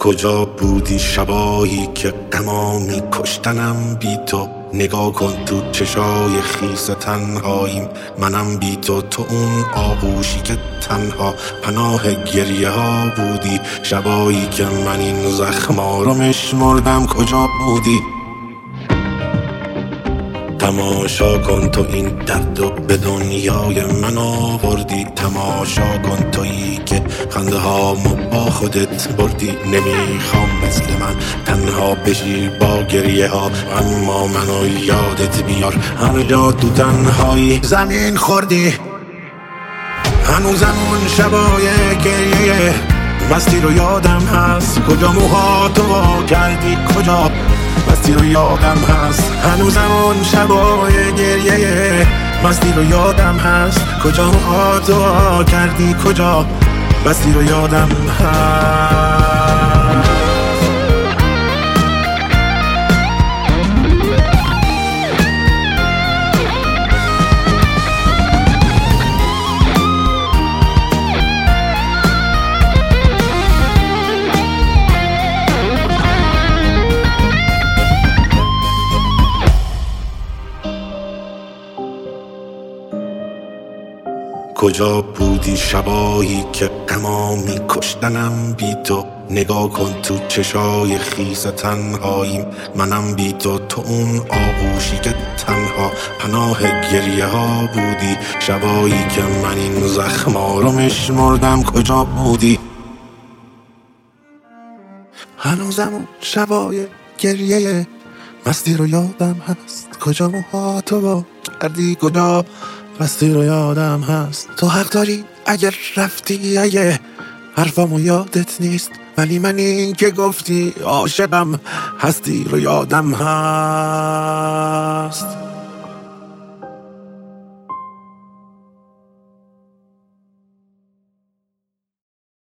کجا بودی شبایی که غما می‌کشتنم بی تو؟ نگاه کن تو چشای خیس تنهاییم، منم بی تو. تو اون آغوشی که تنها پناه گریه ها بودی، شبایی که من این زخما رو مشمردم کجا بودی؟ تماشا کن تو این درد و به دنیای من آوردی، تماشا کن تویی که خنده هامو با خودت بردی. نمیخوام مثل من تنها بشی با گریه ها، اما منو یادت بیار هر جا تو تنهایی زمین خوردی. هنوزم اون شبای گریه مستی رو یادم هست، کجا موهاتو وا کردی کجا مستی رو یادم هست. هنوزم اون شبای گریه مستی رو یادم هست، کجا موهاتو وا کردی کجا مستی رو یادم هست. کجا بودی شبایی که غما می‌کشتنم بی تو؟ نگاه کن تو چشای خیس تنهاییم، منم بی تو. تو اون آغوشی که تنها پناه گریه ها بودی، شبایی که من این زخما رو مشمردم کجا بودی؟ هنوزم اون شبای گریه مستی رو یادم هست، کجا موهاتو وا کردی کجا مستی رو یادم هست. تو حق داری اگر رفتی، اگه حرفامو یادت نیست، ولی من این که گفتی عاشقم هستی رو یادم هست.